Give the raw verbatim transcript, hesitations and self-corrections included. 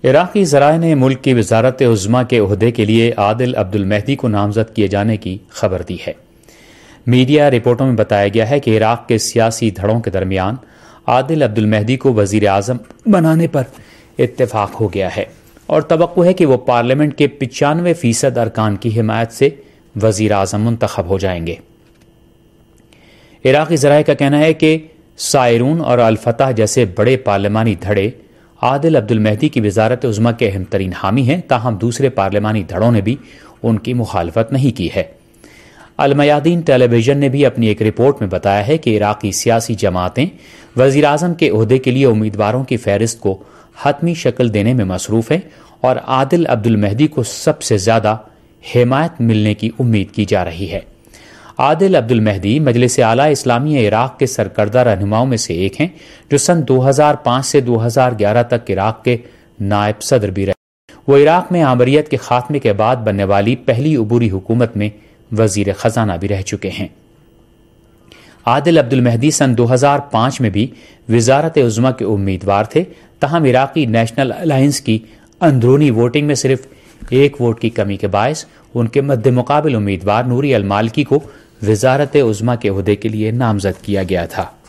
عراقی ذرائع نے ملک کی وزارت عظمیٰ کے عہدے کے لیے عادل عبد المہدی کو نامزد کیے جانے کی خبر دی ہے۔ میڈیا رپورٹوں میں بتایا گیا ہے کہ عراق کے سیاسی دھڑوں کے درمیان عادل عبد المہدی کو وزیر اعظم بنانے پر اتفاق ہو گیا ہے اور توقع ہے کہ وہ پارلیمنٹ کے پچانوے فیصد ارکان کی حمایت سے وزیر اعظم منتخب ہو جائیں گے۔ عراقی ذرائع کا کہنا ہے کہ سائرون اور الفتح جیسے بڑے پارلیمانی دھڑے عادل عبد المہدی کی وزارت عظمیٰ کے اہم ترین حامی ہیں، تاہم دوسرے پارلیمانی دھڑوں نے بھی ان کی مخالفت نہیں کی ہے۔ المیادین ٹیلی ویژن نے بھی اپنی ایک رپورٹ میں بتایا ہے کہ عراقی سیاسی جماعتیں وزیر اعظم کے عہدے کے لیے امیدواروں کی فہرست کو حتمی شکل دینے میں مصروف ہیں اور عادل عبد المہدی کو سب سے زیادہ حمایت ملنے کی امید کی جا رہی ہے۔ عادل عبد المہدی مجلس اعلیٰ اسلامیہ عراق کے سرکردہ رہنماؤں میں سے ایک ہیں، جو سن دو ہزار پانچ سے دو ہزار گیارہ تک عراق کے نائب صدر بھی رہے۔ وہ عراق میں آمریت کے خاتمے کے بعد بننے والی پہلی عبوری حکومت میں وزیر خزانہ بھی رہ چکے ہیں۔ عادل عبد المہدی سن دو ہزار پانچ میں بھی وزارت عظمیٰ کے امیدوار تھے، تاہم عراقی نیشنل الائنس کی اندرونی ووٹنگ میں صرف ایک ووٹ کی کمی کے باعث ان کے مد مقابل امیدوار نوری المالکی کو وزارت عظمیٰ کے عہدے کے لیے نامزد کیا گیا تھا۔